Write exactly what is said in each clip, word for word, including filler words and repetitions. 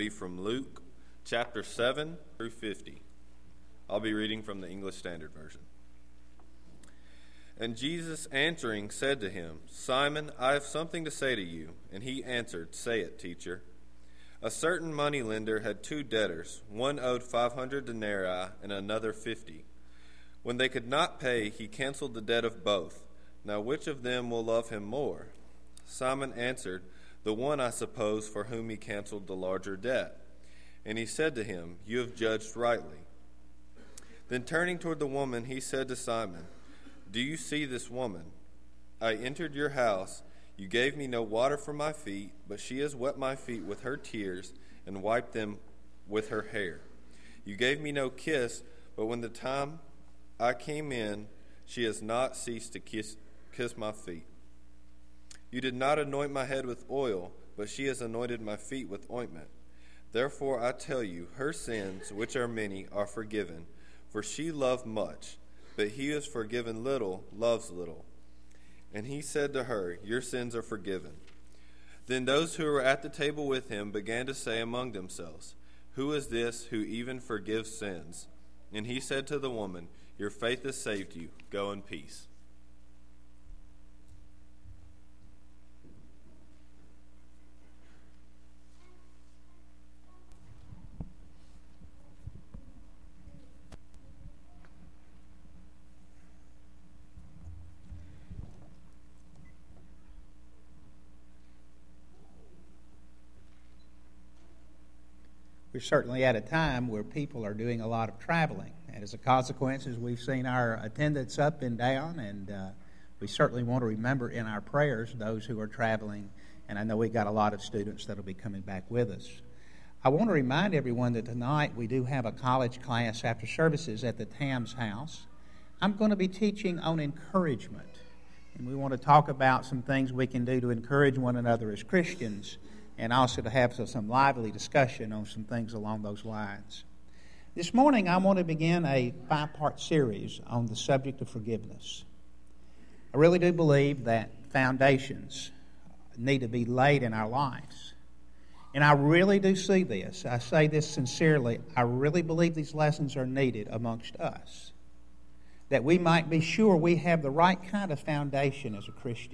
Be from Luke chapter seven through fifty. I'll be reading from the English Standard Version. And Jesus answering said to him, Simon, I have something to say to you. And he answered, Say it, teacher. A certain moneylender had two debtors. One owed five hundred denarii and another fifty. When they could not pay, he canceled the debt of both. Now which of them will love him more? Simon answered, The one, I suppose, for whom he canceled the larger debt. And he said to him, You have judged rightly. Then turning toward the woman, he said to Simon, Do you see this woman? I entered your house. You gave me no water for my feet, but she has wet my feet with her tears and wiped them with her hair. You gave me no kiss, but when the time I came in, she has not ceased to kiss, kiss my feet. You did not anoint my head with oil, but she has anointed my feet with ointment. Therefore I tell you, her sins, which are many, are forgiven, for she loved much, but he who is forgiven little loves little. And he said to her, Your sins are forgiven. Then those who were at the table with him began to say among themselves, Who is this who even forgives sins? And he said to the woman, Your faith has saved you. Go in peace. We're certainly at a time where people are doing a lot of traveling. And as a consequence, we've seen our attendance up and down, and uh, we certainly want to remember in our prayers those who are traveling. And I know we've got a lot of students that will be coming back with us. I want to remind everyone that tonight we do have a college class after services at the Tams House. I'm going to be teaching on encouragement. And we want to talk about some things we can do to encourage one another as Christians, and also to have some lively discussion on some things along those lines. This morning, I want to begin a five-part series on the subject of forgiveness. I really do believe that foundations need to be laid in our lives. And I really do see this. I say this sincerely. I really believe these lessons are needed amongst us, that we might be sure we have the right kind of foundation as a Christian.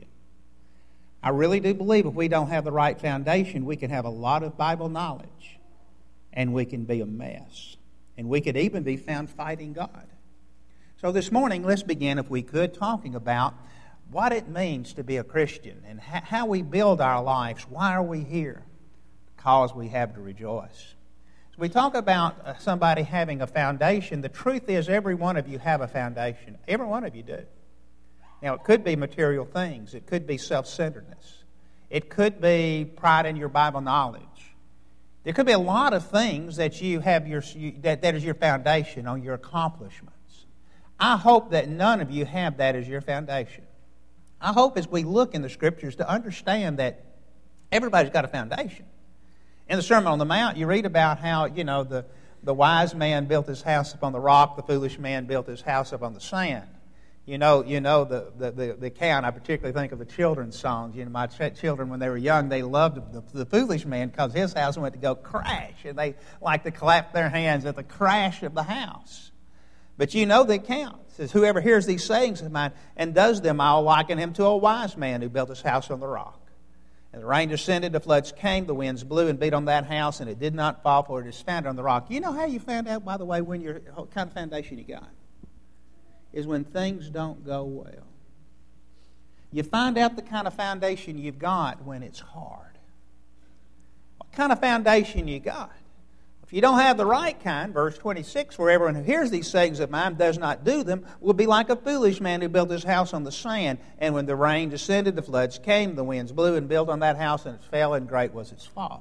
I really do believe if we don't have the right foundation, we can have a lot of Bible knowledge, and we can be a mess. And we could even be found fighting God. So this morning, let's begin, if we could, talking about what it means to be a Christian and how we build our lives. Why are we here? Because we have to rejoice. So we talk about somebody having a foundation. The truth is, every one of you have a foundation. Every one of you do. Now, it could be material things. It could be self-centeredness. It could be pride in your Bible knowledge. There could be a lot of things that you have your that, that is your foundation on your accomplishments. I hope that none of you have that as your foundation. I hope as we look in the Scriptures to understand that everybody's got a foundation. In the Sermon on the Mount, you read about how, you know, the, the wise man built his house upon the rock, the foolish man built his house upon the sand. You know, you know the, the, the, the account. I particularly think of the children's songs. You know, my ch- children, when they were young, they loved the, the foolish man because his house went to go crash, and they like to clap their hands at the crash of the house. But you know the account. It says, whoever hears these sayings of mine and does them, I'll liken him to a wise man who built his house on the rock. And the rain descended, the floods came, the winds blew and beat on that house, and it did not fall, for it is founded on the rock. You know how you found out, by the way, when your what kind of foundation you got? Is when things don't go well. You find out the kind of foundation you've got when it's hard. What kind of foundation you got? If you don't have the right kind, verse twenty-six, for everyone who hears these sayings of mine does not do them, will be like a foolish man who built his house on the sand. And when the rain descended, the floods came, the winds blew and built on that house, and it fell, and great was its fall.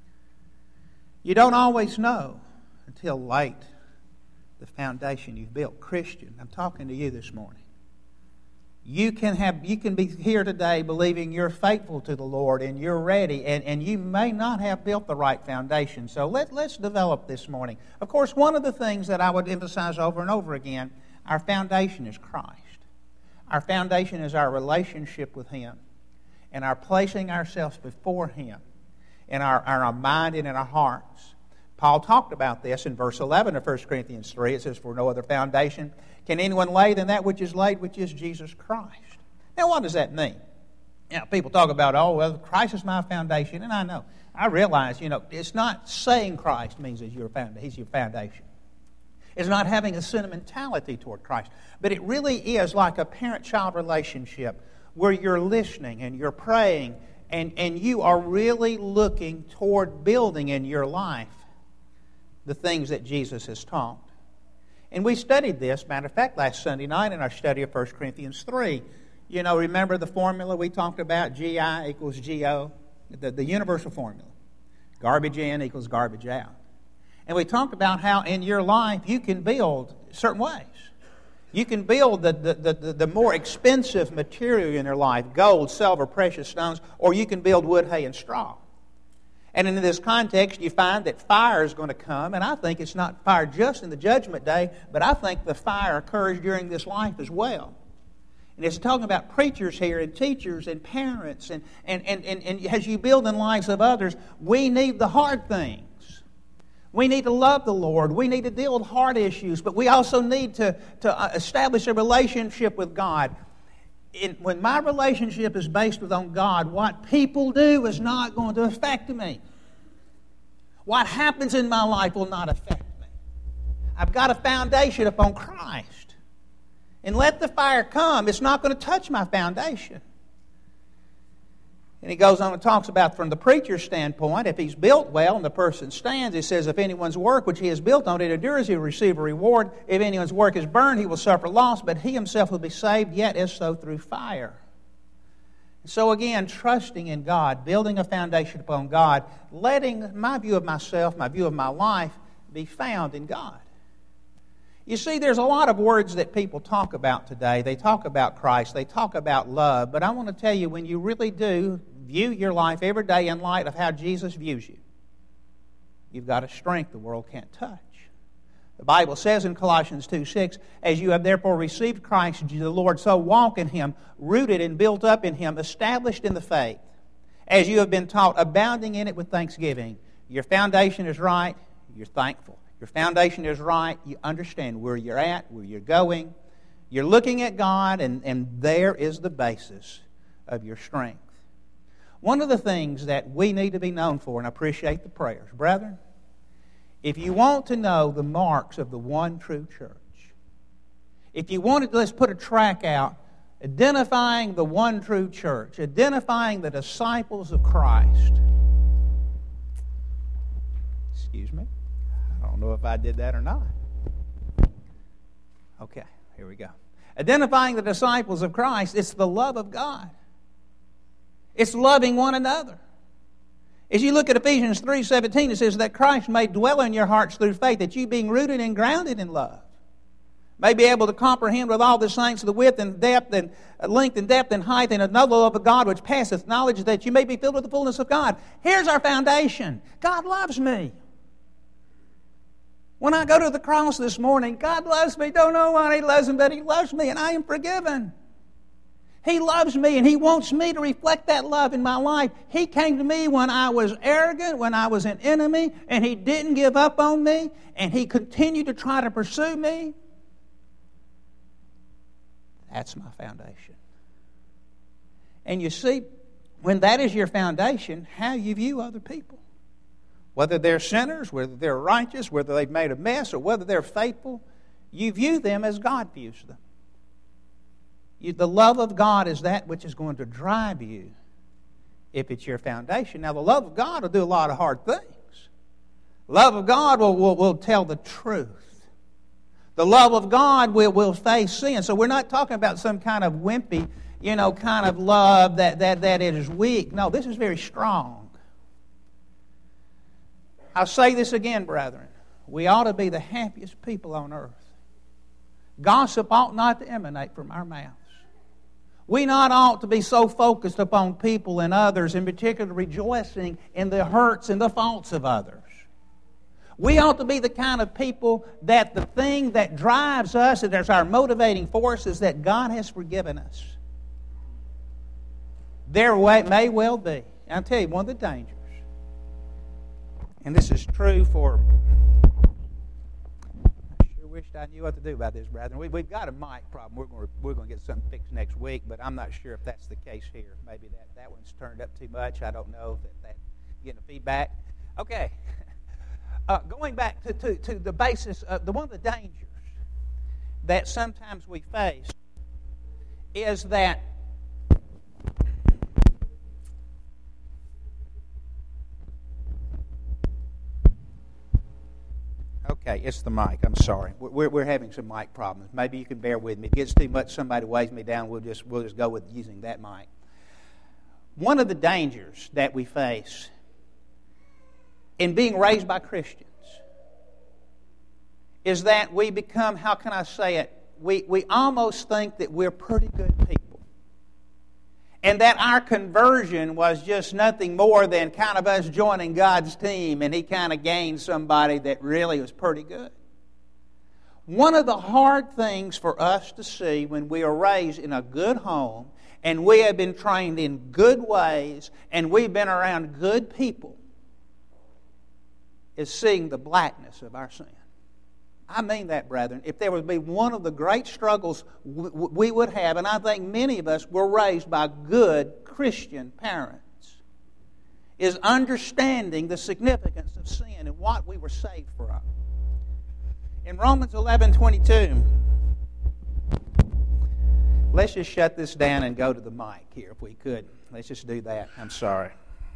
You don't always know until late the foundation you've built. Christian, I'm talking to you this morning. You can have, you can be here today believing you're faithful to the Lord and you're ready, and, and you may not have built the right foundation. So let, let's develop this morning. Of course, one of the things that I would emphasize over and over again, our foundation is Christ. Our foundation is our relationship with Him and our placing ourselves before Him. in our, in our mind and in our hearts. Paul talked about this in verse eleven of First Corinthians three. It says, "For no other foundation can anyone lay than that which is laid, which is Jesus Christ." Now, what does that mean? You know, people talk about, oh, well, Christ is my foundation. And I know. I realize, you know, it's not saying Christ means that you're found, He's your foundation. It's not having a sentimentality toward Christ. But it really is like a parent-child relationship where you're listening and you're praying and, and you are really looking toward building in your life the things that Jesus has taught. And we studied this, matter of fact, last Sunday night in our study of First Corinthians three. You know, remember the formula we talked about? G I equals G O, the, the universal formula. Garbage in equals garbage out. And we talked about how in your life you can build certain ways. You can build the, the, the, the more expensive material in your life, gold, silver, precious stones, or you can build wood, hay, and straw. And in this context, you find that fire is going to come, and I think it's not fire just in the judgment day, but I think the fire occurs during this life as well. And it's talking about preachers here and teachers and parents. And, and, and, and, and as you build in the lives of others, we need the hard things. We need to love the Lord. We need to deal with hard issues. But we also need to, to establish a relationship with God. In, when my relationship is based on God, what people do is not going to affect me. What happens in my life will not affect me. I've got a foundation upon Christ. And let the fire come. It's not going to touch my foundation. And he goes on and talks about from the preacher's standpoint, if he's built well and the person stands, he says, if anyone's work which he has built on it endures, he will receive a reward. If anyone's work is burned, he will suffer loss, but he himself will be saved, yet as so through fire. So again, trusting in God, building a foundation upon God, letting my view of myself, my view of my life, be found in God. You see, there's a lot of words that people talk about today. They talk about Christ. They talk about love. But I want to tell you, when you really do view your life every day in light of how Jesus views you, you've got a strength the world can't touch. The Bible says in Colossians two six, "As you have therefore received Christ the Lord, so walk in Him, rooted and built up in Him, established in the faith. As you have been taught, abounding in it with thanksgiving." Your foundation is right, you're thankful. Your foundation is right. You understand where you're at, where you're going. You're looking at God, and, and there is the basis of your strength. One of the things that we need to be known for, and I appreciate the prayers, brethren, if you want to know the marks of the one true church, if you wanted to, let's put a track out identifying the one true church, identifying the disciples of Christ. Excuse me. I don't know if I did that or not. Okay, here we go. Identifying the disciples of Christ, it's the love of God. It's loving one another. As you look at Ephesians three seventeen, it says that Christ may dwell in your hearts through faith, that you being rooted and grounded in love may be able to comprehend with all the saints the width and depth and length and depth and height and another love of God which passeth knowledge, that you may be filled with the fullness of God. Here's our foundation. God loves me. When I go to the cross this morning, God loves me. Don't know why He loves me, but He loves me, and I am forgiven. He loves me, and He wants me to reflect that love in my life. He came to me when I was arrogant, when I was an enemy, and He didn't give up on me, and He continued to try to pursue me. That's my foundation. And you see, when that is your foundation, how you view other people. Whether they're sinners, whether they're righteous, whether they've made a mess, or whether they're faithful, you view them as God views them. You, the love of God is that which is going to drive you if it's your foundation. Now, the love of God will do a lot of hard things. Love of God will, will, will tell the truth. The love of God will, will face sin. So we're not talking about some kind of wimpy, you know, kind of love that, that, that it is weak. No, this is very strong. I'll say this again, brethren. We ought to be the happiest people on earth. Gossip ought not to emanate from our mouths. We not ought to be so focused upon people and others, in particular rejoicing in the hurts and the faults of others. We ought to be the kind of people that the thing that drives us, and there's our motivating force, is that God has forgiven us. There may well be, I'll tell you, one of the dangers And this is true for... I sure wished I knew what to do about this, brethren. We, we've got a mic problem. We're going, to, we're going to get something fixed next week, but I'm not sure if that's the case here. Maybe that, that one's turned up too much. I don't know if that, that getting the feedback. Okay. Uh, going back to, to, to the basis, of the, one of the dangers that sometimes we face is that okay, it's the mic. I'm sorry. We're, we're having some mic problems. Maybe you can bear with me. If it gets too much, somebody weighs me down, we'll just, we'll just go with using that mic. One of the dangers that we face in being raised by Christians is that we become, how can I say it, we, we almost think that we're pretty good people. And that our conversion was just nothing more than kind of us joining God's team, and He kind of gained somebody that really was pretty good. One of the hard things for us to see when we are raised in a good home, and we have been trained in good ways, and we've been around good people, is seeing the blackness of our sin. I mean that, brethren. If there would be one of the great struggles we would have, and I think many of us were raised by good Christian parents, is understanding the significance of sin and what we were saved from. In Romans eleven twenty-two, let's just shut this down and go to the mic here if we could. Let's just do that. I'm sorry.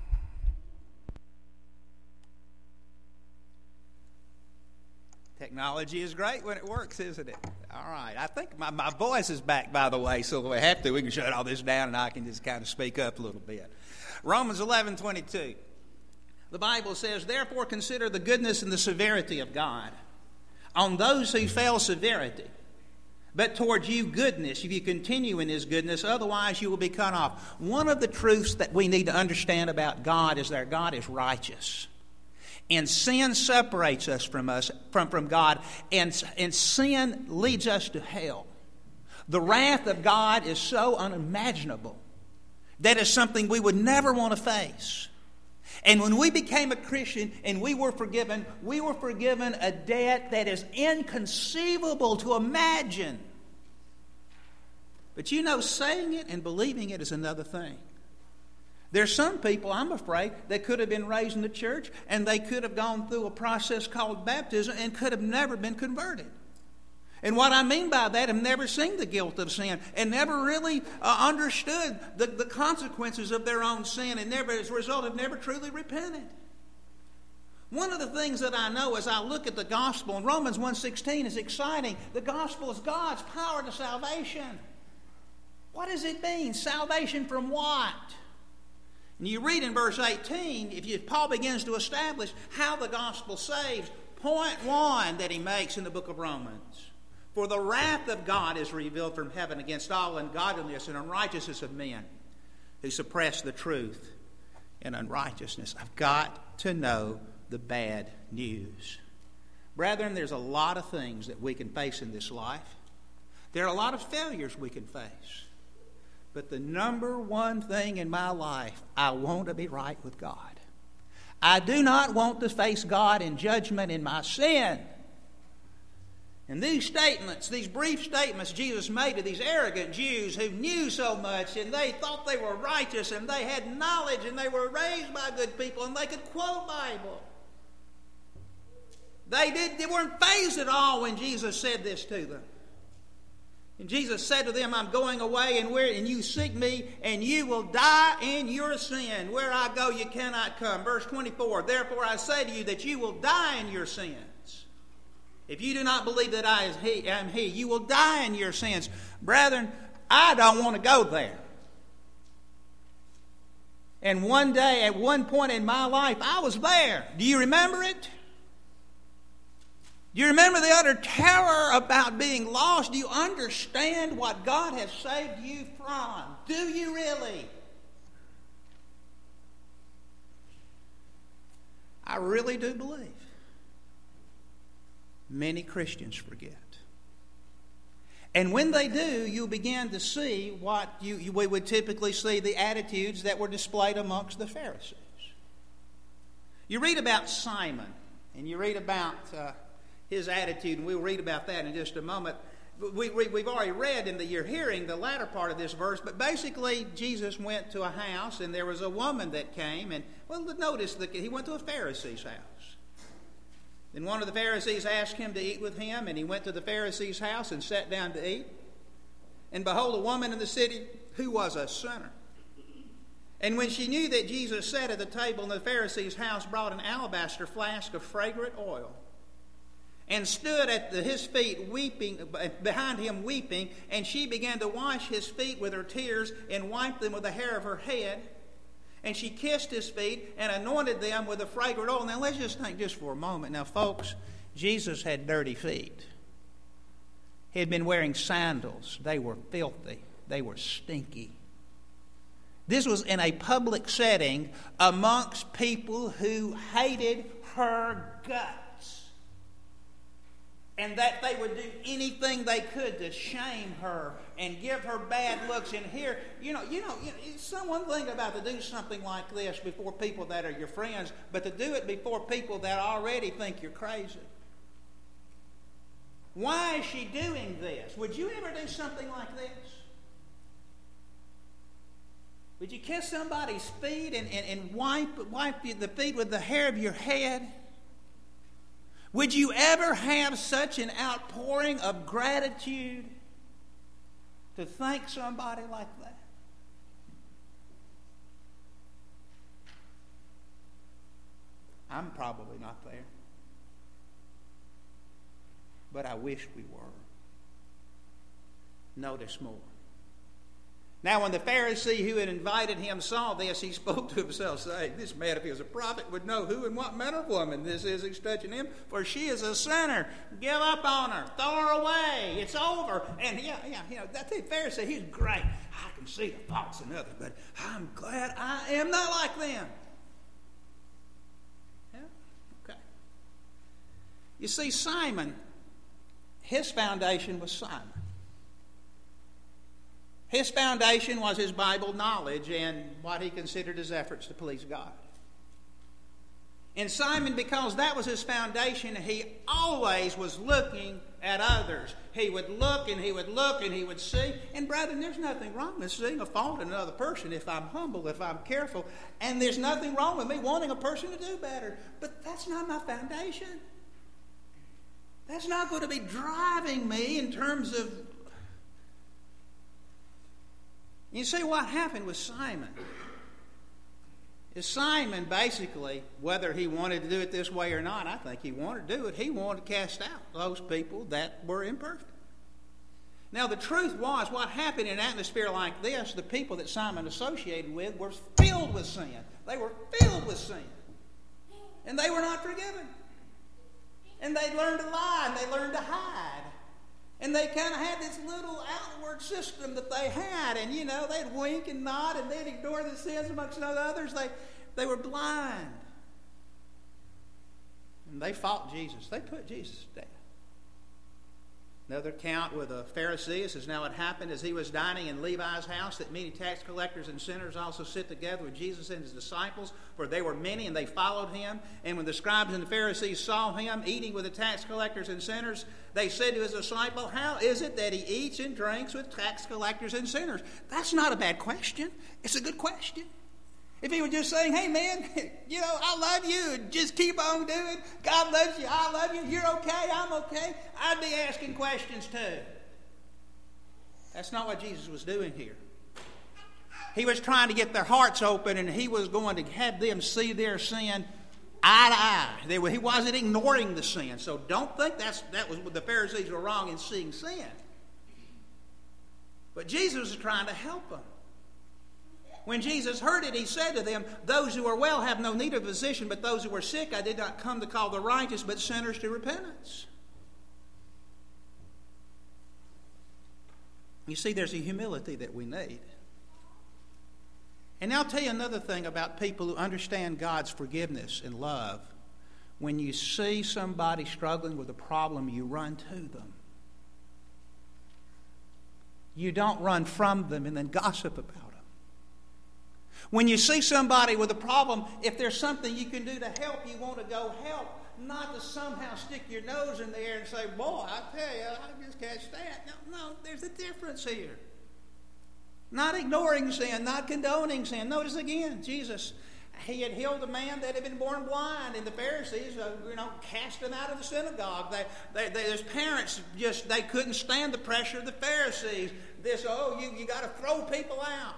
Technology is great when it works, isn't it? All right. I think my, my voice is back, by the way, so if we have to, we can shut all this down and I can just kind of speak up a little bit. Romans eleven twenty-two. The Bible says, "Therefore consider the goodness and the severity of God on those who fail severity, but towards you goodness, if you continue in His goodness, otherwise you will be cut off." One of the truths that we need to understand about God is that God is righteous. And sin separates us from us, from, from God, and, and sin leads us to hell. The wrath of God is so unimaginable. That is something we would never want to face. And when we became a Christian and we were forgiven, we were forgiven a debt that is inconceivable to imagine. But you know, saying it and believing it is another thing. There's some people, I'm afraid, that could have been raised in the church and they could have gone through a process called baptism and could have never been converted. And what I mean by that, have never seen the guilt of sin and never really uh, understood the, the consequences of their own sin, and never, as a result, have never truly repented. One of the things that I know as I look at the gospel, in Romans one sixteen is exciting. The gospel is God's power to salvation. What does it mean? Salvation from what? And you read in verse eighteen, if you, Paul begins to establish how the gospel saves. Point one that he makes in the book of Romans. "For the wrath of God is revealed from heaven against all ungodliness and unrighteousness of men who suppress the truth in unrighteousness." I've got to know the bad news. Brethren, there's a lot of things that we can face in this life. There are a lot of failures we can face. But the number one thing in my life, I want to be right with God. I do not want to face God in judgment in my sin. And these statements, these brief statements Jesus made to these arrogant Jews who knew so much and they thought they were righteous and they had knowledge and they were raised by good people and they could quote Bible. They, did, they weren't fazed at all when Jesus said this to them. And Jesus said to them, "I'm going away, and where and you seek me, and you will die in your sin. Where I go, you cannot come." Verse twenty-four, "Therefore I say to you that you will die in your sins. If you do not believe that I am He, you will die in your sins." Brethren, I don't want to go there. And one day, at one point in my life, I was there. Do you remember it? Do you remember the utter terror about being lost? Do you understand what God has saved you from? Do you really? I really do believe many Christians forget. And when they do, you begin to see what you, you, we would typically see, the attitudes that were displayed amongst the Pharisees. You read about Simon, and you read about uh, his attitude, and we'll read about that in just a moment. We, we, we've already read in the you're hearing the latter part of this verse, but basically Jesus went to a house, and there was a woman that came, and well, notice that he went to a Pharisee's house. Then one of the Pharisees asked him to eat with him, and he went to the Pharisee's house and sat down to eat. And behold, a woman in the city who was a sinner. And when she knew that Jesus sat at the table in the Pharisee's house, brought an alabaster flask of fragrant oil, and stood at the, his feet weeping, behind him weeping, and she began to wash his feet with her tears and wiped them with the hair of her head. And she kissed his feet and anointed them with the fragrant oil. Now let's just think just for a moment. Now folks, Jesus had dirty feet. He had been wearing sandals. They were filthy. They were stinky. This was in a public setting amongst people who hated her guts. And that they would do anything they could to shame her and give her bad looks. And here, you know, you know, it's some one thing about to do something like this before people that are your friends, but to do it before people that already think you're crazy. Why is she doing this? Would you ever do something like this? Would you kiss somebody's feet and, and, and wipe, wipe the feet with the hair of your head? Would you ever have such an outpouring of gratitude to thank somebody like that? I'm probably not there. But I wish we were. Notice more. Now when the Pharisee who had invited him saw this, he spoke to himself, saying, this man, if he was a prophet, would know who and what manner of woman this is who's touching him, for she is a sinner. Give up on her. Throw her away. It's over. And yeah, yeah, you know, that Pharisee, he's great. I can see the faults in others, but I'm glad I am not like them. Yeah, okay. You see, Simon, his foundation was Simon. His foundation was his Bible knowledge and what he considered his efforts to please God. And Simon, because that was his foundation, he always was looking at others. He would look and he would look and he would see. And brethren, there's nothing wrong with seeing a fault in another person if I'm humble, if I'm careful. And there's nothing wrong with me wanting a person to do better. But that's not my foundation. That's not going to be driving me in terms of... You see, what happened with Simon is Simon basically, whether he wanted to do it this way or not, I think he wanted to do it, he wanted to cast out those people that were imperfect. Now, the truth was, what happened in an atmosphere like this, the people that Simon associated with were filled with sin. They were filled with sin. And they were not forgiven. And they learned to lie, and they learned to hide. And they kind of had this little outward system that they had. And, you know, they'd wink and nod and they'd ignore the sins amongst others. They, they were blind. And they fought Jesus. They put Jesus to death. Another account with a Pharisee says, now it happened as he was dining in Levi's house that many tax collectors and sinners also sit together with Jesus and his disciples, for they were many and they followed him. And when the scribes and the Pharisees saw him eating with the tax collectors and sinners, they said to his disciple, how is it that he eats and drinks with tax collectors and sinners? That's not a bad question. It's a good question. If he were just saying, hey man, you know, I love you, and just keep on doing, God loves you, I love you, you're okay, I'm okay, I'd be asking questions too. That's not what Jesus was doing here. He was trying to get their hearts open, and he was going to have them see their sin eye to eye. They were, he wasn't ignoring the sin. So don't think that's, that was the Pharisees were wrong in seeing sin. But Jesus was trying to help them. When Jesus heard it, he said to them, those who are well have no need of physician, but those who are sick I did not come to call the righteous, but sinners to repentance. You see, there's a humility that we need. And I'll tell you another thing about people who understand God's forgiveness and love. When you see somebody struggling with a problem, you run to them. You don't run from them and then gossip about them. When you see somebody with a problem, if there's something you can do to help, you want to go help, not to somehow stick your nose in the air and say, boy, I tell you, I just can't stand. No, no, there's a difference here. Not ignoring sin, not condoning sin. Notice again, Jesus, he had healed a man that had been born blind, and the Pharisees, uh, you know, cast him out of the synagogue. They, they, they, his parents just, they couldn't stand the pressure of the Pharisees. This, oh, you, you got to throw people out.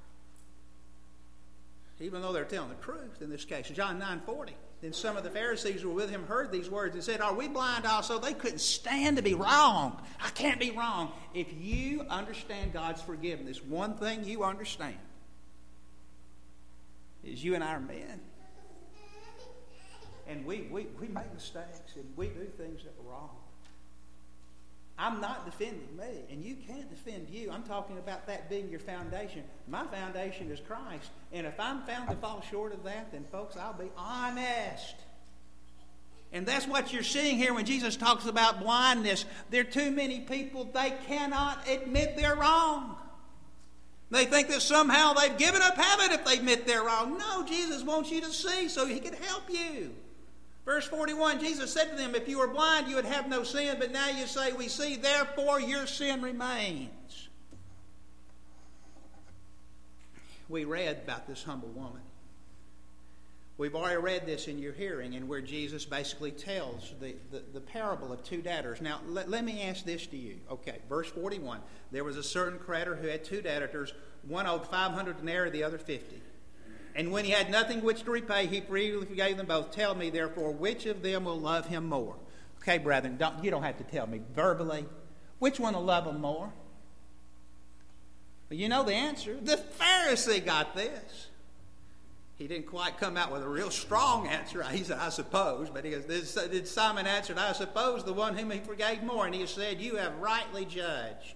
Even though they're telling the truth in this case. John nine forty. Then some of the Pharisees who were with him heard these words and said, are we blind also? They couldn't stand to be wrong. I can't be wrong. If you understand God's forgiveness, one thing you understand is you and I are men. And we, we, we make mistakes and we do things that are wrong. I'm not defending me, and you can't defend you. I'm talking about that being your foundation. My foundation is Christ, and if I'm found to fall short of that, then folks, I'll be honest. And that's what you're seeing here when Jesus talks about blindness. There are too many people, they cannot admit they're wrong. They think that somehow they've given up heaven if they admit they're wrong. No, Jesus wants you to see so he can help you. Verse forty-one, Jesus said to them, if you were blind, you would have no sin, but now you say, we see, therefore your sin remains. We read about this humble woman. We've already read this in your hearing, and where Jesus basically tells the, the, the parable of two debtors. Now, let, let me ask this to you. Okay, verse forty-one. There was a certain creditor who had two debtors. One owed five hundred denarii, the other fifty. And when he had nothing which to repay, he freely forgave them both. Tell me, therefore, which of them will love him more? Okay, brethren, don't, you don't have to tell me verbally. Which one will love him more? Well, you know the answer. The Pharisee got this. He didn't quite come out with a real strong answer. He said, I suppose. But he goes, did Simon answered, I suppose the one whom he forgave more. And he said, you have rightly judged.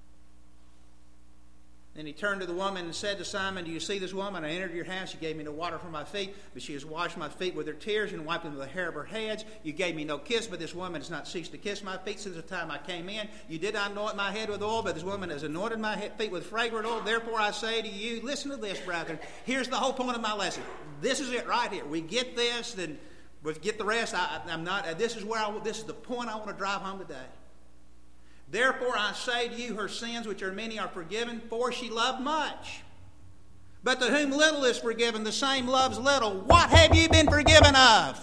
Then he turned to the woman and said to Simon, do you see this woman? I entered your house. You gave me no water for my feet, but she has washed my feet with her tears and wiped them with the hair of her head. You gave me no kiss, but this woman has not ceased to kiss my feet since the time I came in. You did not anoint my head with oil, but this woman has anointed my feet with fragrant oil. Therefore I say to you, listen to this, brethren. Here's the whole point of my lesson. This is it right here. We get this, then we'll get the rest. I, I'm not. This is where I. This is the point I want to drive home today. Therefore I say to you, her sins, which are many, are forgiven, for she loved much. But to whom little is forgiven, the same loves little. What have you been forgiven of?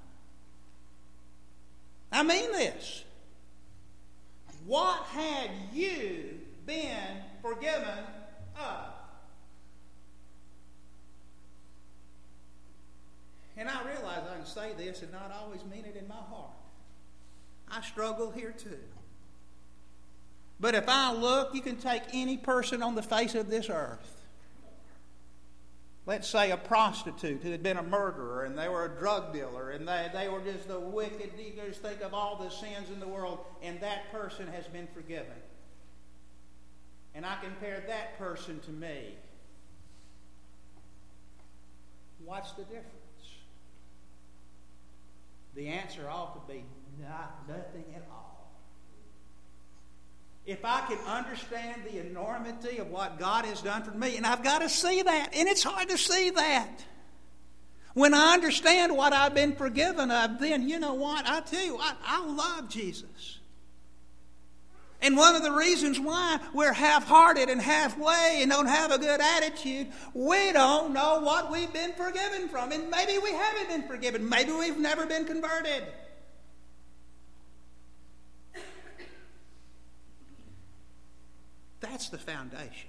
I mean this. What had you been forgiven of? And I realize I can say this and not always mean it in my heart. I struggle here too. But if I look, you can take any person on the face of this earth. Let's say a prostitute who had been a murderer and they were a drug dealer and they, they were just the wicked. You just think of all the sins in the world, and that person has been forgiven. And I compare that person to me. What's the difference? The answer ought to be not nothing at all. If I can understand the enormity of what God has done for me, and I've got to see that, and it's hard to see that. When I understand what I've been forgiven of, then you know what? I tell you, I, I love Jesus. And one of the reasons why we're half-hearted and halfway and don't have a good attitude, we don't know what we've been forgiven from. And maybe we haven't been forgiven. Maybe we've never been converted. That's the foundation.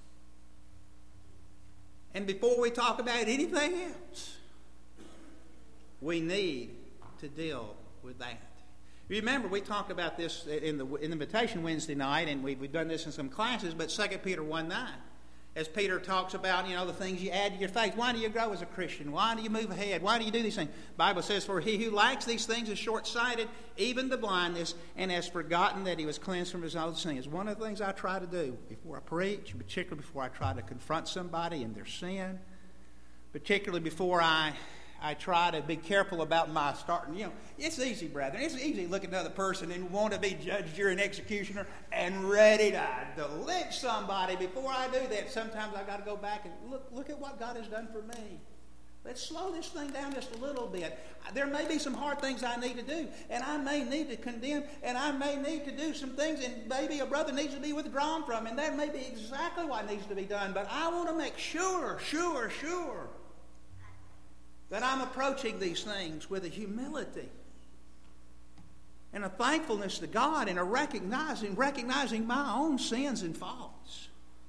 And before we talk about anything else, we need to deal with that. Remember, we talked about this in the, in the invitation Wednesday night, and we, we've done this in some classes, but Second Peter one nine, as Peter talks about, you know, the things you add to your faith. Why do you grow as a Christian? Why do you move ahead? Why do you do these things? The Bible says, for he who lacks these things is short-sighted, even to blindness, and has forgotten that he was cleansed from his old sins. One of the things I try to do before I preach, particularly before I try to confront somebody in their sin, particularly before I, I try to be careful about my starting. You know, it's easy, brethren. It's easy to look at another person and want to be judge, jury, and executioner and ready to, to lynch somebody. Before I do that, sometimes I've got to go back and look, look at what God has done for me. Let's slow this thing down just a little bit. There may be some hard things I need to do, and I may need to condemn, and I may need to do some things, and maybe a brother needs to be withdrawn from, and that may be exactly what needs to be done. But I want to make sure, sure, sure that I'm approaching these things with a humility and a thankfulness to God and a recognizing, recognizing my own sins and faults.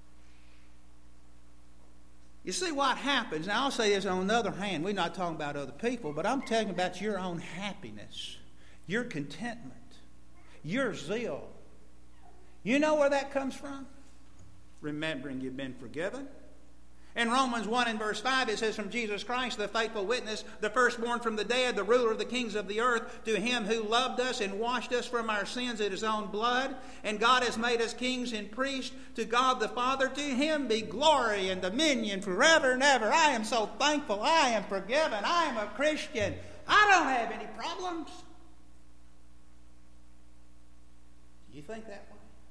You see what happens, now I'll say this on the other hand, we're not talking about other people, but I'm talking about your own happiness, your contentment, your zeal. You know where that comes from? Remembering you've been forgiven. In Romans one and verse five, it says, from Jesus Christ, the faithful witness, the firstborn from the dead, the ruler of the kings of the earth, to him who loved us and washed us from our sins in his own blood, and God has made us kings and priests, to God the Father, to him be glory and dominion forever and ever. I am so thankful. I am forgiven. I am a Christian. I don't have any problems. Do you think that way?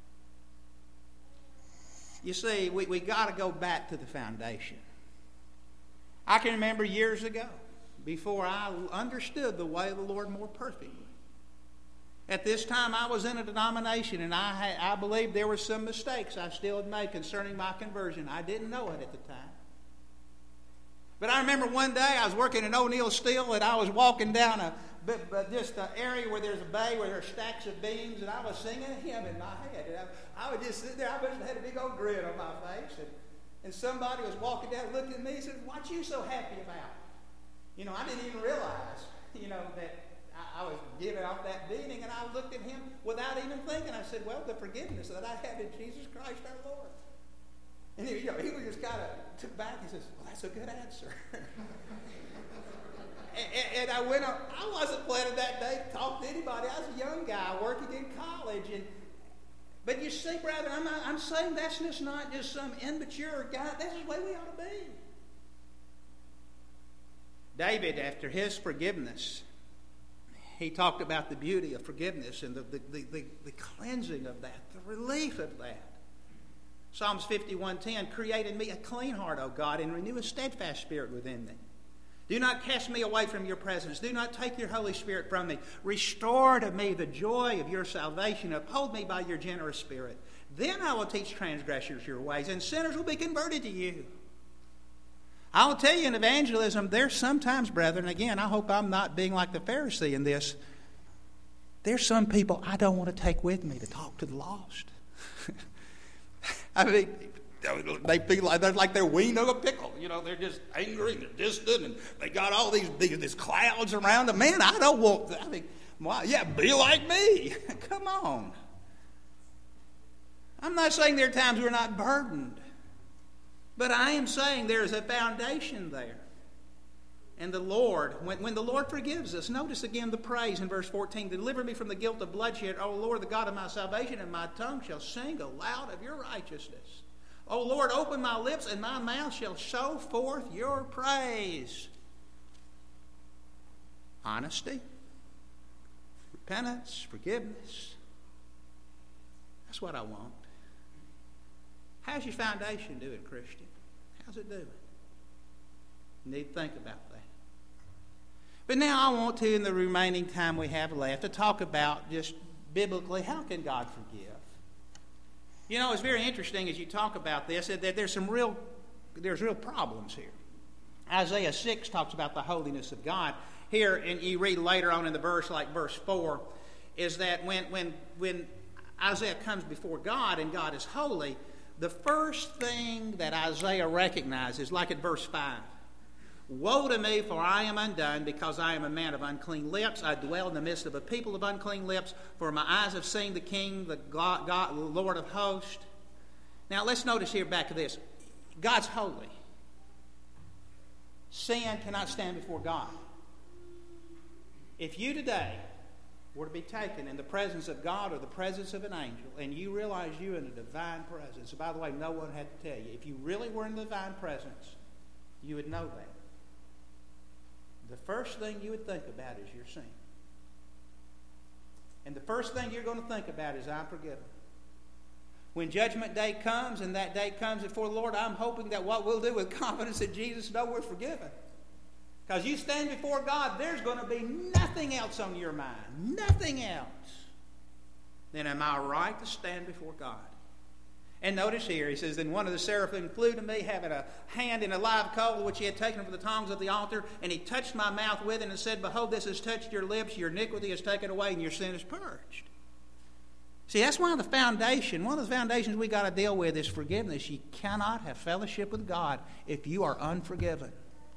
You see, we, we got to go back to the foundation. I can remember years ago, before I understood the way of the Lord more perfectly. At this time, I was in a denomination, and I, had, I believed there were some mistakes I still had made concerning my conversion. I didn't know it at the time. But I remember one day I was working in O'Neill Steel, and I was walking down a but, but just an area where there's a bay where there's stacks of beams, and I was singing a hymn in my head. And I, I would just sit there. I just had a big old grin on my face. And, and somebody was walking down, looking at me, and said, "What you so happy about?" You know, I didn't even realize, you know, that I, I was giving off that beating, and I looked at him without even thinking. I said, "Well, the forgiveness that I have in Jesus Christ our Lord." And he, you know, he was just kind of took back. He says, "Well, that's a good answer." and, and I went on. I wasn't planning that day to talk to anybody. I was a young guy working in college, and but you see, brother, I'm not, I'm saying that's just not just some immature guy. That's the way we ought to be. David, after his forgiveness, he talked about the beauty of forgiveness and the, the, the, the, the cleansing of that, the relief of that. Psalms fifty-one ten, create in me a clean heart, O God, and renew a steadfast spirit within me. Do not cast me away from your presence. Do not take your Holy Spirit from me. Restore to me the joy of your salvation. Uphold me by your generous spirit. Then I will teach transgressors your ways, and sinners will be converted to you. I'll tell you in evangelism, there's sometimes, brethren, again, I hope I'm not being like the Pharisee in this, there's some people I don't want to take with me to talk to the lost. I mean, they feel like they're like they're weaned on a pickle. You know, they're just angry and they're distant, and they got all these, these, these clouds around them. Man, I don't want that. I mean, well, yeah, be like me. Come on. I'm not saying there are times we're not burdened, but I am saying there is a foundation there. And the Lord, when, when the Lord forgives us, notice again the praise in verse fourteen. Deliver me from the guilt of bloodshed, O Lord, the God of my salvation, and my tongue shall sing aloud of your righteousness. O Lord, open my lips, and my mouth shall show forth your praise. Honesty, repentance, forgiveness. That's what I want. How's your foundation doing, Christian? How's it doing? You need to think about that. But now I want to, in the remaining time we have left, to talk about just biblically, how can God forgive? You know, it's very interesting as you talk about this that there's some real, there's real problems here. Isaiah six talks about the holiness of God. Here, and you read later on in the verse, like verse four, is that when when when Isaiah comes before God and God is holy, the first thing that Isaiah recognizes, like at verse five, woe to me, for I am undone, because I am a man of unclean lips. I dwell in the midst of a people of unclean lips, for my eyes have seen the King, the God, God, Lord of hosts. Now let's notice here back to this. God's holy. Sin cannot stand before God. If you today were to be taken in the presence of God or the presence of an angel, and you realize you're in a divine presence, by the way, no one had to tell you. If you really were in the divine presence, you would know that. the first thing you would think about is your sin. And the first thing you're going to think about is, I'm forgiven. When Judgment Day comes, and that day comes before the Lord, I'm hoping that what we'll do with confidence that Jesus knows we're forgiven. Because you stand before God, there's going to be nothing else on your mind. Nothing else. Then am I right to stand before God? And notice here, he says, then one of the seraphim flew to me, having a hand in a live coal, which he had taken from the tongs of the altar, and he touched my mouth with it and said, behold, this has touched your lips, your iniquity is taken away, and your sin is purged. See, that's one of the foundation. One of the foundations we got to deal with is forgiveness. You cannot have fellowship with God if you are unforgiven.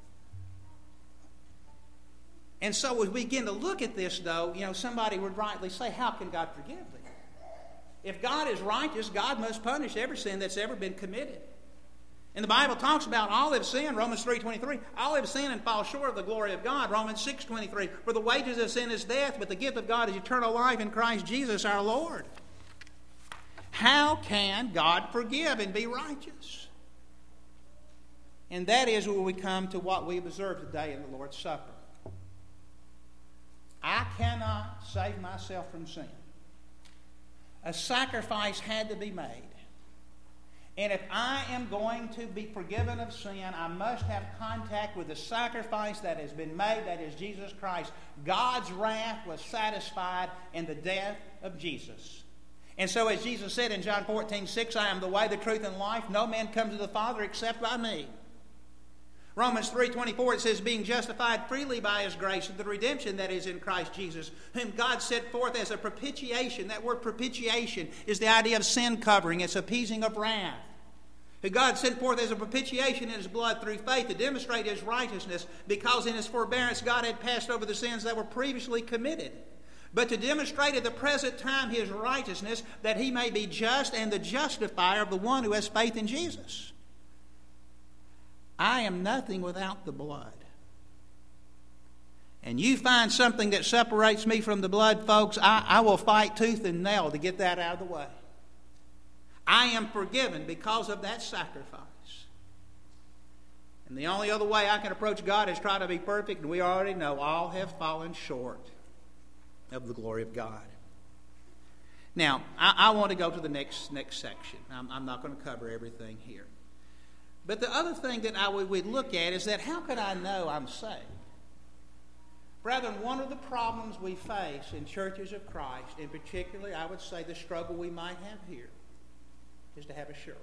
And so as we begin to look at this, though, you know, somebody would rightly say, how can God forgive thee? If God is righteous, God must punish every sin that's ever been committed. And the Bible talks about all have sinned, Romans three twenty-three. All have sinned and fall short of the glory of God, Romans six twenty-three. For the wages of sin is death, but the gift of God is eternal life in Christ Jesus our Lord. How can God forgive and be righteous? And that is where we come to what we observe today in the Lord's Supper. I cannot save myself from sin. A sacrifice had to be made. And if I am going to be forgiven of sin, I must have contact with the sacrifice that has been made, that is Jesus Christ. God's wrath was satisfied in the death of Jesus. And so as Jesus said in John fourteen six, I am the way, the truth, and life. No man comes to the Father except by me. Romans three twenty-four, it says, being justified freely by His grace and the redemption that is in Christ Jesus, whom God set forth as a propitiation. That word propitiation is the idea of sin covering. It's appeasing of wrath. Who God sent forth as a propitiation in His blood through faith to demonstrate His righteousness, because in His forbearance God had passed over the sins that were previously committed. But to demonstrate at the present time His righteousness, that He may be just and the justifier of the one who has faith in Jesus. I am nothing without the blood. And you find something that separates me from the blood, folks, I, I will fight tooth and nail to get that out of the way. I am forgiven because of that sacrifice. And the only other way I can approach God is try to be perfect, and we already know all have fallen short of the glory of God. Now, I, I want to go to the next, next section. I'm, I'm not going to cover everything here. But the other thing that I would we'd look at is that how could I know I'm saved? Brethren, one of the problems we face in churches of Christ, and particularly I would say the struggle we might have here, is to have assurance.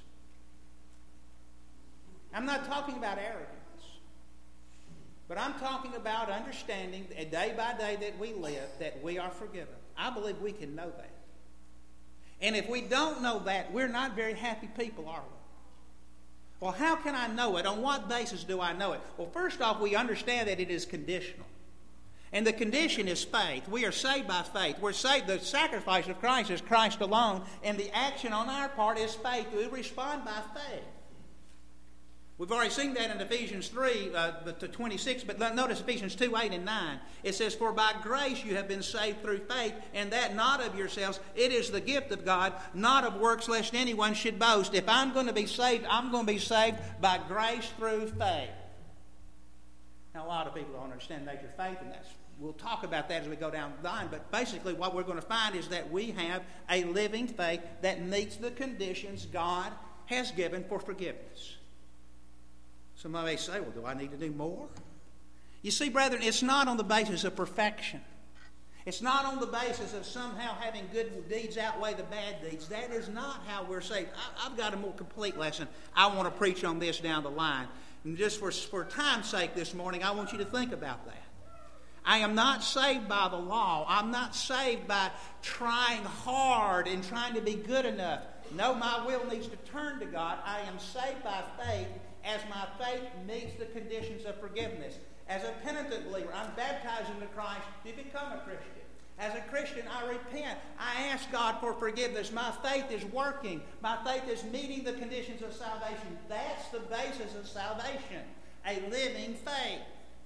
I'm not talking about arrogance, but I'm talking about understanding day by day that we live that we are forgiven. I believe we can know that. And if we don't know that, we're not very happy people, are we? Well, how can I know it? On what basis do I know it? Well, first off, we understand that it is conditional. And the condition is faith. We are saved by faith. We're saved. The sacrifice of Christ is Christ alone. And the action on our part is faith. We respond by faith. We've already seen that in Ephesians three uh, to twenty-six, but notice Ephesians two, eight, and nine. It says, for by grace you have been saved through faith, and that not of yourselves. It is the gift of God, not of works, lest anyone should boast. If I'm going to be saved, I'm going to be saved by grace through faith. Now, a lot of people don't understand the nature of faith, and that's, we'll talk about that as we go down the line, but basically what we're going to find is that we have a living faith that meets the conditions God has given for forgiveness. Somebody may say, well, do I need to do more? You see, brethren, it's not on the basis of perfection. It's not on the basis of somehow having good deeds outweigh the bad deeds. That is not how we're saved. I, I've got a more complete lesson. I want to preach on this down the line. And just for, for time's sake this morning, I want you to think about that. I am not saved by the law. I'm not saved by trying hard and trying to be good enough. No, my will needs to turn to God. I am saved by faith as my faith meets the conditions of forgiveness. As a penitent believer, I'm baptized into Christ to become a Christian. As a Christian, I repent. I ask God for forgiveness. My faith is working. My faith is meeting the conditions of salvation. That's the basis of salvation, a living faith.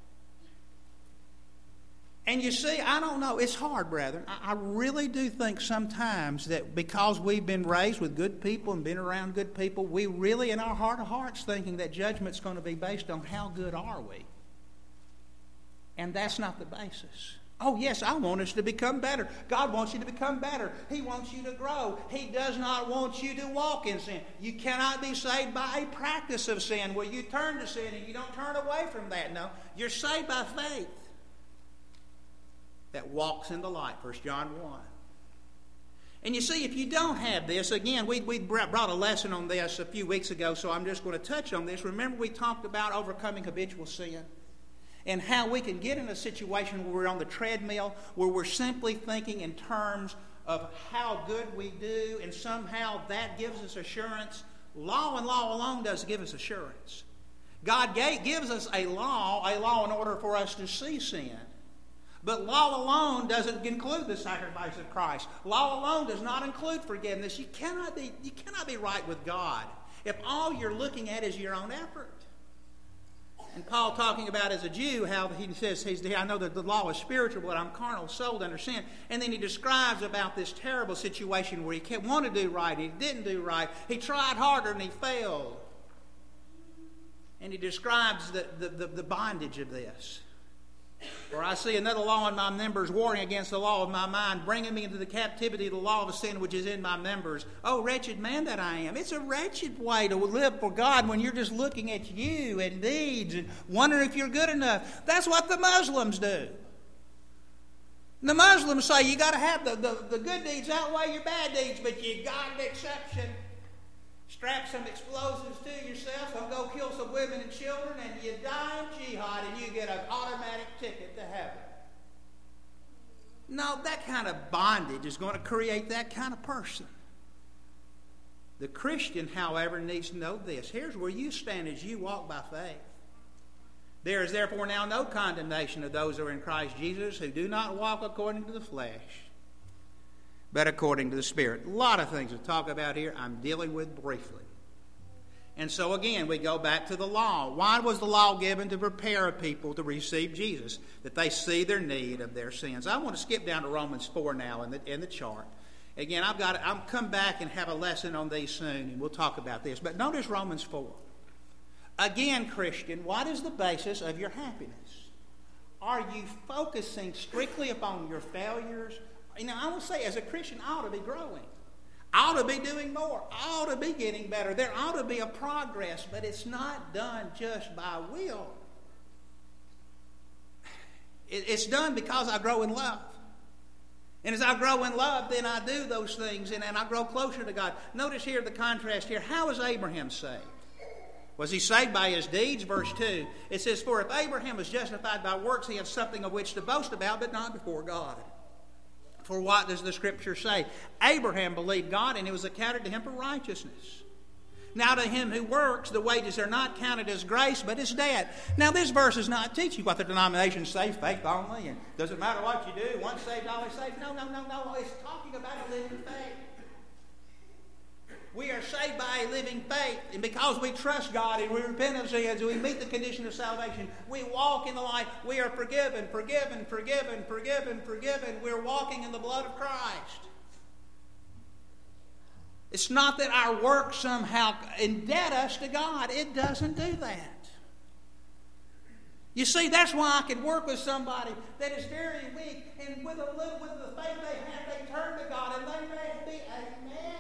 And you see, I don't know, it's hard, brethren. I, I really do think sometimes that because we've been raised with good people and been around good people, we really in our heart of hearts thinking that judgment's going to be based on how good are we. And that's not the basis. Oh, yes, I want us to become better. God wants you to become better. He wants you to grow. He does not want you to walk in sin. You cannot be saved by a practice of sin where you turn to sin and you don't turn away from that. No, you're saved by faith that walks in the light, First John one. And you see, if you don't have this, again, we, we brought a lesson on this a few weeks ago, so I'm just going to touch on this. Remember we talked about overcoming habitual sin? And how we can get in a situation where we're on the treadmill, where we're simply thinking in terms of how good we do, and somehow that gives us assurance. Law and law alone doesn't give us assurance. God gave, gives us a law, a law in order for us to see sin. But law alone doesn't include the sacrifice of Christ. Law alone does not include forgiveness. You cannot be, you cannot be right with God if all you're looking at is your own effort. And Paul talking about as a Jew how he says, he's, I know that the law is spiritual, but I'm carnal, sold under sin. And then he describes about this terrible situation where he kept wanted to do right, he didn't do right. He tried harder and he failed. And he describes the, the, the, the bondage of this. For I see another law in my members, warring against the law of my mind, bringing me into the captivity of the law of sin which is in my members. Oh, wretched man that I am. It's a wretched way to live for God when you're just looking at you and deeds and wondering if you're good enough. That's what the Muslims do. The Muslims say you got to have the, the, the good deeds outweigh your bad deeds, but you got an exception. Strap some explosives to yourself and go kill some women and children, and you die in jihad and you get an automatic ticket to heaven. No, that kind of bondage is going to create that kind of person. The Christian, however, needs to know this. Here's where you stand as you walk by faith. There is therefore now no condemnation of those who are in Christ Jesus, who do not walk according to the flesh, but according to the Spirit. A lot of things to talk about here I'm dealing with briefly. And so again, we go back to the law. Why was the law given? To prepare a people to receive Jesus, that they see their need of their sins. I want to skip down to Romans four now in the, in the chart. Again, I've got to, I'll come back and have a lesson on these soon, and we'll talk about this. But notice Romans four. Again, Christian, what is the basis of your happiness? Are you focusing strictly upon your failures? You know, I will say, as a Christian, I ought to be growing. I ought to be doing more. I ought to be getting better. There ought to be a progress, but it's not done just by will. It's done because I grow in love. And as I grow in love, then I do those things, and, and I grow closer to God. Notice here the contrast here. How was Abraham saved? Was he saved by his deeds? Verse two. It says, for if Abraham was justified by works, he has something of which to boast about, but not before God. For what does the Scripture say? Abraham believed God, and it was accounted to him for righteousness. Now to him who works, the wages are not counted as grace, but as debt. Now this verse is not teaching what the denominations say, faith only, and doesn't matter what you do, once saved, always saved. No, no, no, no. It's talking about a living faith. We are saved by a living faith, and because we trust God and we repent of sins and we meet the condition of salvation, we walk in the light. We are forgiven, forgiven, forgiven, forgiven, forgiven. We're walking in the blood of Christ. It's not that our works somehow indebt us to God. It doesn't do that. You see, that's why I can work with somebody that is very weak, and with a little, with the faith they have, they turn to God, and they may be a mess.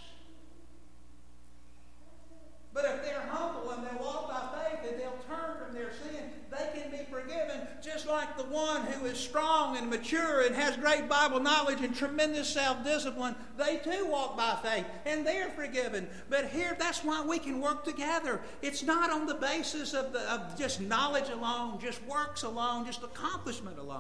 But if they're humble and they walk by faith and they'll turn from their sin, they can be forgiven, just like the one who is strong and mature and has great Bible knowledge and tremendous self-discipline. They too walk by faith and they're forgiven. But here, that's why we can work together. It's not on the basis of, the, of just knowledge alone, just works alone, just accomplishment alone.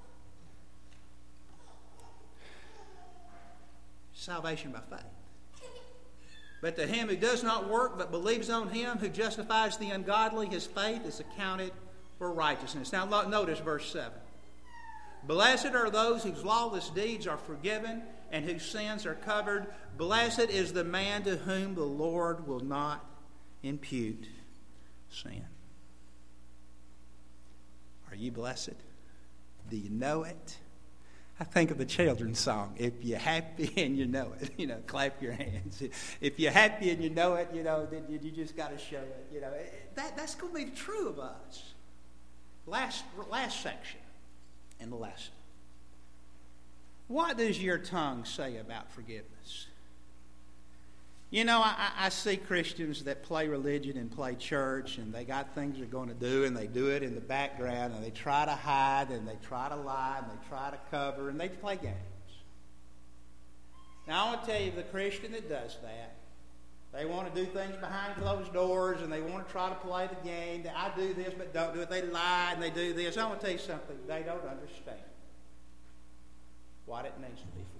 Salvation by faith. But to him who does not work but believes on him who justifies the ungodly, his faith is accounted for righteousness. Now notice verse seven. Blessed are those whose lawless deeds are forgiven and whose sins are covered. Blessed is the man to whom the Lord will not impute sin. Are you blessed? Do you know it? I think of the children's song, if you're happy and you know it, you know, clap your hands. If you're happy and you know it, you know, then you just got to show it. You know, that, that's going to be true of us. Last, last section in the lesson. What does your tongue say about forgiveness? You know, I, I see Christians that play religion and play church, and they got things they're going to do, and they do it in the background, and they try to hide, and they try to lie, and they try to cover, and they play games. Now, I want to tell you, the Christian that does that, they want to do things behind closed doors, and they want to try to play the game. That I do this, but don't do it. They lie, and they do this. I want to tell you something. They don't understand what it means to be forgiven.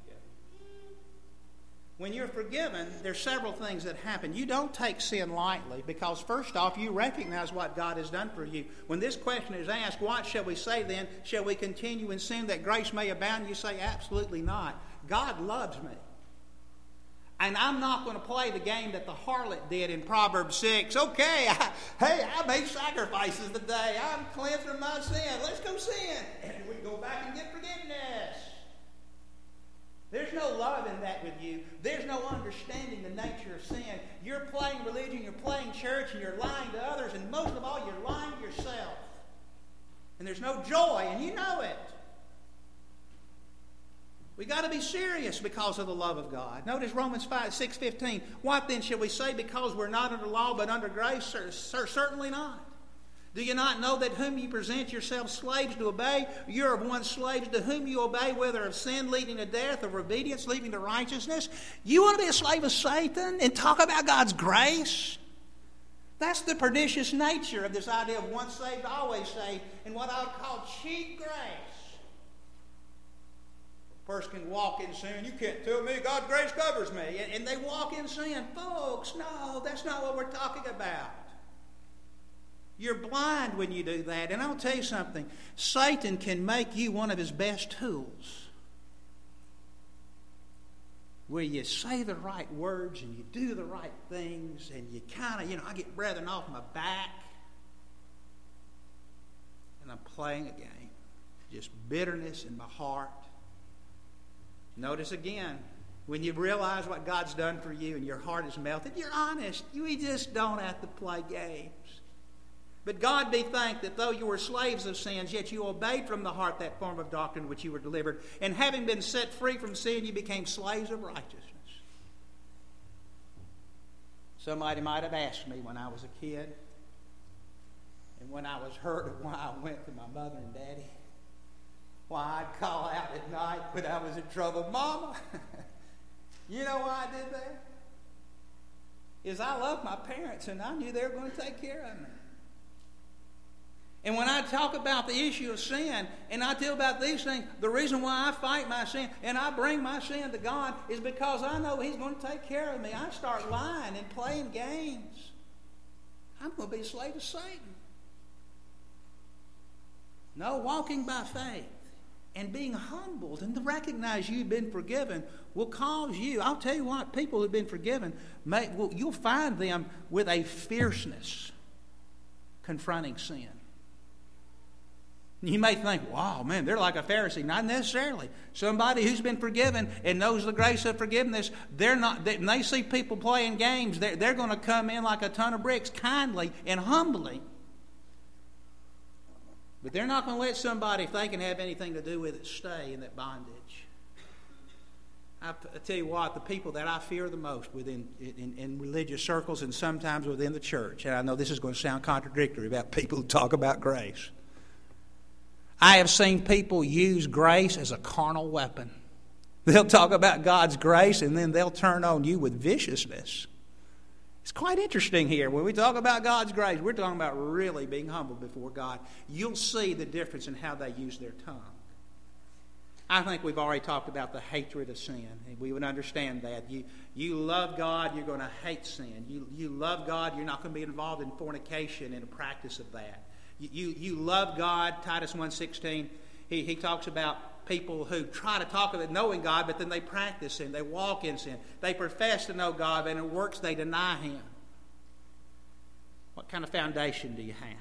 When you're forgiven, there's several things that happen. You don't take sin lightly because, first off, you recognize what God has done for you. When this question is asked, what shall we say then? Shall we continue in sin that grace may abound? You say, absolutely not. God loves me. And I'm not going to play the game that the harlot did in Proverbs six. Okay, I, hey, I made sacrifices today. I'm cleansed from my sin. Let's go sin. And we go back and get forgiveness. There's no love in that with you. There's no understanding the nature of sin. You're playing religion, you're playing church, and you're lying to others, and most of all, you're lying to yourself. And there's no joy, and you know it. We got to be serious because of the love of God. Notice Romans five, six fifteen. What then shall we say because we're not under law but under grace? Certainly not. Do you not know that whom you present yourselves slaves to obey, you're of one slaves to whom you obey, whether of sin leading to death or of obedience leading to righteousness? You want to be a slave of Satan and talk about God's grace? That's the pernicious nature of this idea of once saved, always saved, and what I would call cheap grace. A person can walk in sin. You can't tell me God's grace covers me. And, and they walk in sin. Folks, no, that's not what we're talking about. You're blind when you do that. And I'll tell you something. Satan can make you one of his best tools. Where you say the right words and you do the right things and you kind of, you know, I get brethren off my back and I'm playing a game. Just bitterness in my heart. Notice again, when you realize what God's done for you and your heart is melted, you're honest. You just don't have to play games. But God be thanked that though you were slaves of sins, yet you obeyed from the heart that form of doctrine which you were delivered. And having been set free from sin, you became slaves of righteousness. Somebody might have asked me when I was a kid, and when I was hurt, why I went to my mother and daddy. Why I'd call out at night when I was in trouble. Mama, you know why I did that? Is I loved my parents and I knew they were going to take care of me. And when I talk about the issue of sin, and I tell about these things, the reason why I fight my sin and I bring my sin to God is because I know He's going to take care of me. I start lying and playing games. I'm going to be a slave of Satan. No, walking by faith and being humbled and to recognize you've been forgiven will cause you, I'll tell you what, people who've been forgiven, may, well, you'll find them with a fierceness confronting sin. You may think, wow, man, they're like a Pharisee. Not necessarily. Somebody who's been forgiven and knows the grace of forgiveness, they're not. They, when they see people playing games, they're, they're going to come in like a ton of bricks, kindly and humbly. But they're not going to let somebody, if they can have anything to do with it, stay in that bondage. I, I tell you what, the people that I fear the most within in, in religious circles and sometimes within the church, and I know this is going to sound contradictory about people who talk about grace. I have seen people use grace as a carnal weapon. They'll talk about God's grace and then they'll turn on you with viciousness. It's quite interesting here. When we talk about God's grace, we're talking about really being humble before God. You'll see the difference in how they use their tongue. I think we've already talked about the hatred of sin. And we would understand that. You, you love God, you're going to hate sin. You, you love God, you're not going to be involved in fornication and a practice of that. You, you love God, Titus one sixteen, he, he talks about people who try to talk about knowing God, but then they practice sin, they walk in sin. They profess to know God, but in works they deny Him. What kind of foundation do you have?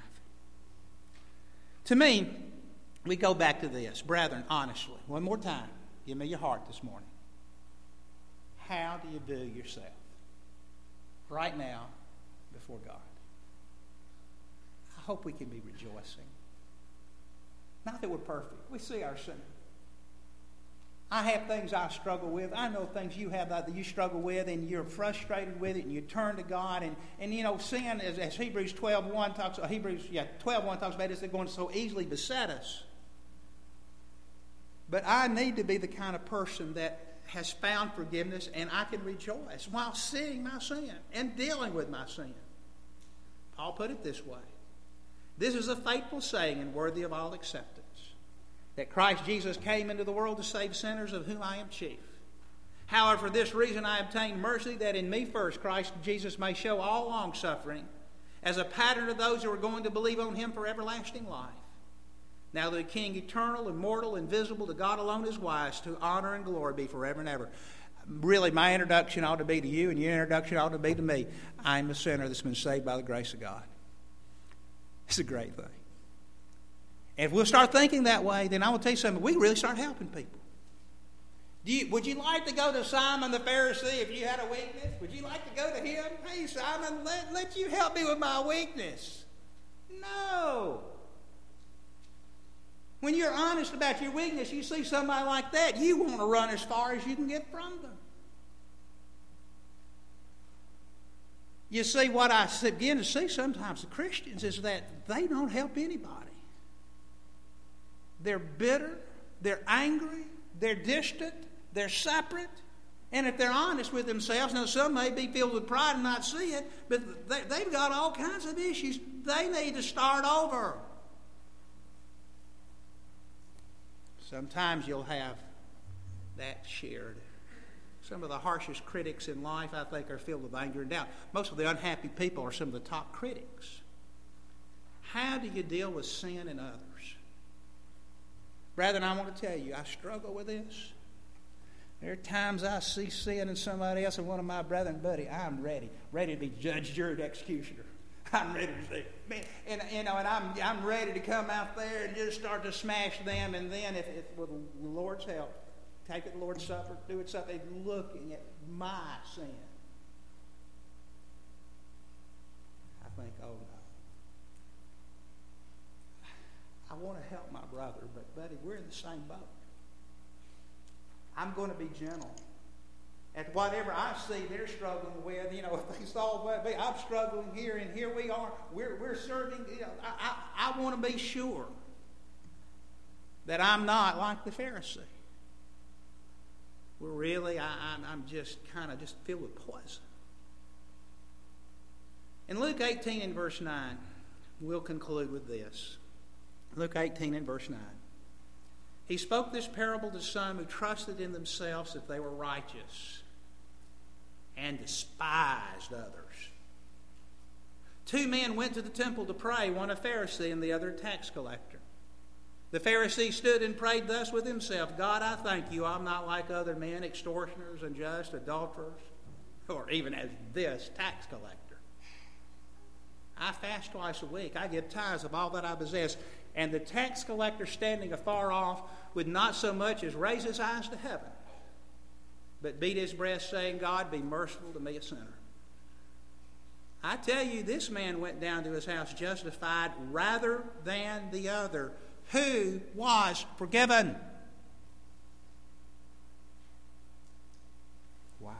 To me, we go back to this. Brethren, honestly, one more time, give me your heart this morning. How do you do yourself right now before God? I hope we can be rejoicing. Not that we're perfect. We see our sin. I have things I struggle with. I know things you have that you struggle with, and you're frustrated with it, and you turn to God. And, and you know, sin, as, as Hebrews twelve one talks, uh, Hebrews yeah twelve one talks about, is going to so easily beset us. But I need to be the kind of person that has found forgiveness, and I can rejoice while seeing my sin and dealing with my sin. Paul put it this way: this is a faithful saying and worthy of all acceptance, that Christ Jesus came into the world to save sinners, of whom I am chief. However, for this reason I obtained mercy, that in me first Christ Jesus may show all long-suffering as a pattern to those who are going to believe on him for everlasting life. Now the King, eternal, immortal, invisible, to God alone is wise, to honor and glory be forever and ever. Really, my introduction ought to be to you, and your introduction ought to be to me. I'm a sinner that's been saved by the grace of God. It's a great thing. And if we'll start thinking that way, then I will tell you something. We really start helping people. Do you, would you like to go to Simon the Pharisee if you had a weakness? Would you like to go to him? Hey, Simon, let, let you help me with my weakness. No. When you're honest about your weakness, you see somebody like that, you want to run as far as you can get from them. You see, what I begin to see sometimes with Christians is that they don't help anybody. They're bitter, they're angry, they're distant, they're separate. And if they're honest with themselves, now some may be filled with pride and not see it, but they, they've got all kinds of issues. They need to start over. Sometimes you'll have that shared. Some of the harshest critics in life, I think, are filled with anger and doubt. Most of the unhappy people are some of the top critics. How do you deal with sin in others? Brethren, I want to tell you, I struggle with this. There are times I see sin in somebody else, and one of my brethren, buddy, I'm ready. Ready to be judge, jury, and executioner. I'm ready to say, man, and you know, and I'm I'm ready to come out there and just start to smash them. And then, if, if with the Lord's help, take it the Lord's Supper, do it something, looking at my sin. I think, oh no. I want to help my brother, but buddy, we're in the same boat. I'm going to be gentle. At whatever I see they're struggling with, you know, if they saw what I'm struggling here, and here we are, we're we're serving. You know, I I, I want to be sure that I'm not like the Pharisee. We're really, I, I'm, I'm just kind of just filled with poison. In Luke eighteen and verse nine, we'll conclude with this. Luke eighteen and verse nine. He spoke this parable to some who trusted in themselves that they were righteous and despised others. Two men went to the temple to pray, one a Pharisee and the other a tax collector. The Pharisee stood and prayed thus with himself, God, I thank you, I'm not like other men, extortioners, unjust, adulterers, or even as this tax collector. I fast twice a week. I give tithes of all that I possess. And the tax collector, standing afar off, would not so much as raise his eyes to heaven, but beat his breast, saying, God, be merciful to me, a sinner. I tell you, this man went down to his house justified rather than the other, who was forgiven. Wow.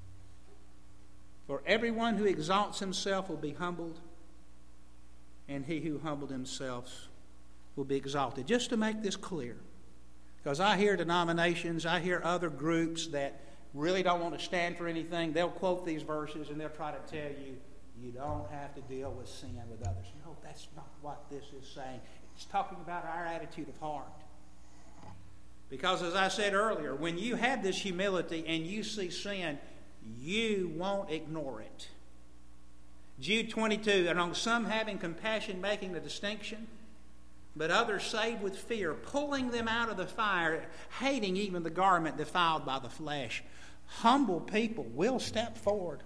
For everyone who exalts himself will be humbled, and he who humbled himself will be exalted. Just to make this clear, because I hear denominations, I hear other groups that really don't want to stand for anything. They'll quote these verses and they'll try to tell you, you don't have to deal with sin with others. No, that's not what this is saying. It's talking about our attitude of heart. Because as I said earlier, when you have this humility and you see sin, you won't ignore it. Jude twenty-two, and on some having compassion, making the distinction, but others saved with fear, pulling them out of the fire, hating even the garment defiled by the flesh. Humble people will step forward,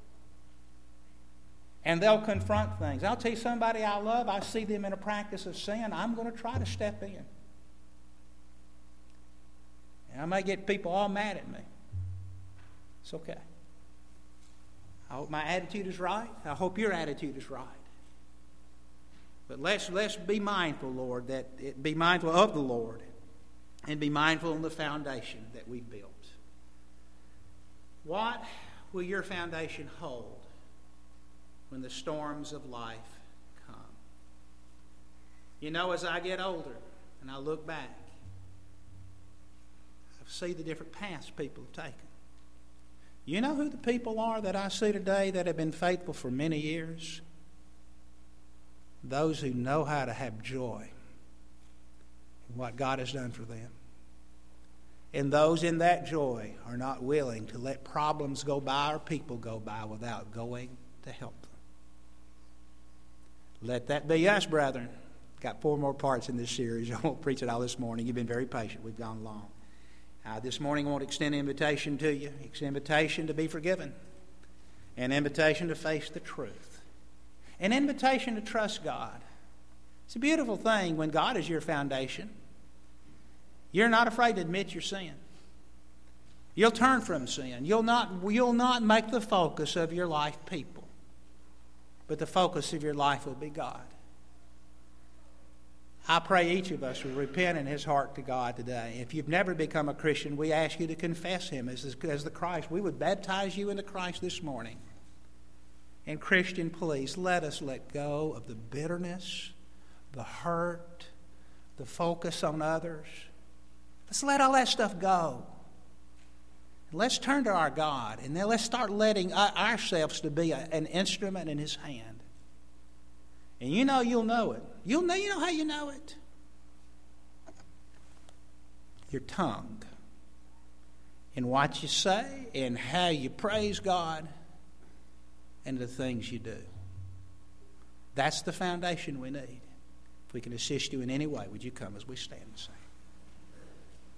and they'll confront things. I'll tell you, somebody I love, I see them in a practice of sin, I'm going to try to step in. And I may get people all mad at me. It's okay. I hope my attitude is right. I hope your attitude is right. But let's let's be mindful, Lord, that it, be mindful of the Lord, and be mindful of the foundation that we've built. What will your foundation hold when the storms of life come? You know, as I get older and I look back, I see the different paths people have taken. You know who the people are that I see today that have been faithful for many years? Those who know how to have joy in what God has done for them. And those in that joy are not willing to let problems go by or people go by without going to help them. Let that be us, brethren. Got four more parts in this series. I won't preach it all this morning. You've been very patient. We've gone long. Uh, this morning I want to extend an invitation to you. It's an invitation to be forgiven. An invitation to face the truth. An invitation to trust God. It's a beautiful thing when God is your foundation. You're not afraid to admit your sin. You'll turn from sin. You'll not, you'll not make the focus of your life people. But the focus of your life will be God. I pray each of us will repent in his heart to God today. If you've never become a Christian, we ask you to confess him as, as the Christ. We would baptize you into Christ this morning. And Christian, please, let us let go of the bitterness, the hurt, the focus on others. Let's let all that stuff go. Let's turn to our God, and then let's start letting ourselves to be a, an instrument in his hand. And you know you'll know it. You'll know, you know how you know it? Your tongue. And what you say, and how you praise God, and the things you do. That's the foundation we need. If we can assist you in any way, would you come as we stand and sing?